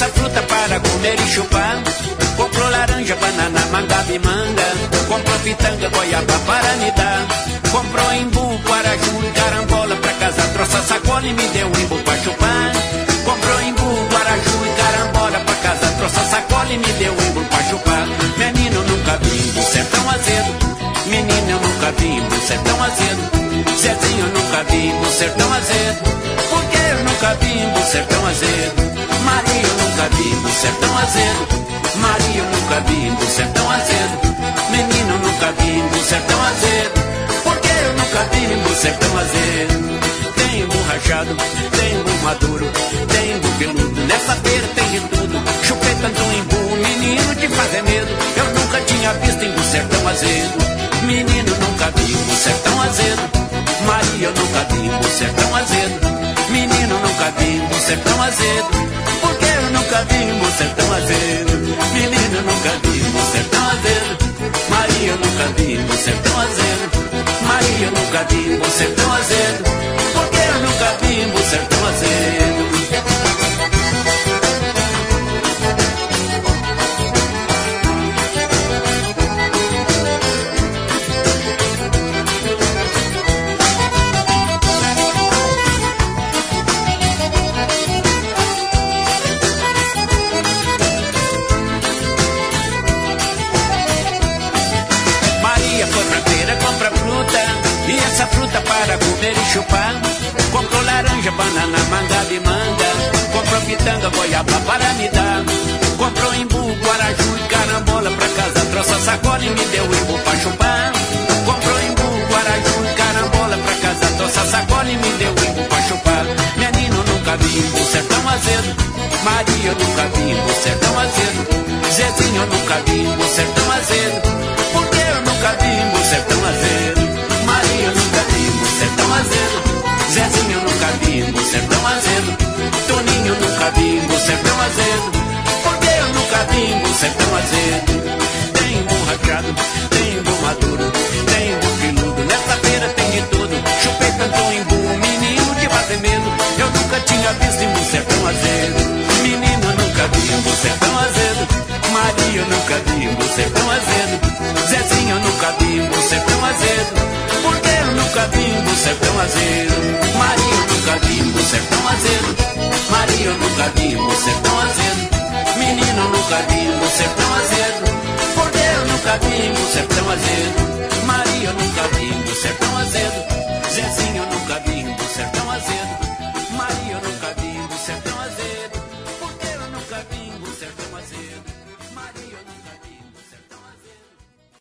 essa fruta para comer e chupar. Comprou laranja, banana, manga e manga. Comprou pitanga, goiaba para me dar. Comprou embu, guaraju e carambola pra casa. Trouxe a sacola e me deu um embu pra chupar. Comprou embu, guaraju e carambola pra casa. Trouxe a sacola e me deu um embu pra chupar. Menino, nunca vi embu ser tão azedo. Menino, eu nunca vi embu ser tão azedo. Zezinho, eu nunca vi embu ser tão azedo. Porque eu nunca vi embu ser tão azedo. Maria, eu nunca vi embu ser tão azedo. Maria, eu nunca vi embu ser tão azedo. Menino, eu nunca vi embu ser tão azedo. Porque eu nunca vi embu ser tão azedo. Tem embu rachado, tem embu maduro, tem embu peludo. Nessa feira tem de tudo. Chupeta do embu, menino de fazer medo. Eu nunca tinha visto embu ser tão azedo. Menino, nunca vi embu ser tão azedo. Maria, eu nunca vi embu ser tão azedo. Menino, nunca vi embu ser tão azedo. Porque eu nunca vi embu ser tão azedo. Menino, nunca vi embu ser tão azedo. Maria, eu nunca vi embu ser tão azedo. Maria, eu nunca vi embu ser tão azedo. Porque eu nunca vi embu ser tão azedo. E essa fruta para comer e chupar. Comprou laranja, banana, manga de manga. Comprou pitanga, goiaba para me dar. Comprou embu, guaraju e carambola pra casa. Trouxe a sacola e me deu embu pra chupar. Comprou embu, guaraju e carambola pra casa. Trouxe a sacola e me deu embu pra chupar. Menino, nunca vi embu ser tão azedo. Maria, eu nunca vi embu ser tão azedo. Zezinho, eu nunca vi embu ser tão azedo. Porque eu nunca vi embu ser tão azedo. Maria, eu nunca vi embu ser tão azedo. Zezinho, eu nunca vi embu ser tão azedo. Toninho, eu nunca vi embu ser tão azedo. Porque eu nunca vi embu ser tão azedo. Tem embu rachado, tem embu maduro, tem embu peludo. Nessa feira tem de tudo. Chupei tanto embu, menino de bater medo. Eu nunca tinha visto embu ser tão azedo. Menino, eu nunca vi embu ser tão azedo. Maria, eu nunca vi embu ser tão azedo. Zezinho, eu nunca vi embu ser tão azedo. Porque eu nunca vi embu ser tão azedo. Maria, eu nunca vi embu ser tão azedo. Maria, eu nunca vi embu ser tão azedo. Menino, eu nunca vi embu ser tão azedo. Porque eu nunca vi embu ser tão azedo. Maria, eu nunca vi embu ser tão azedo.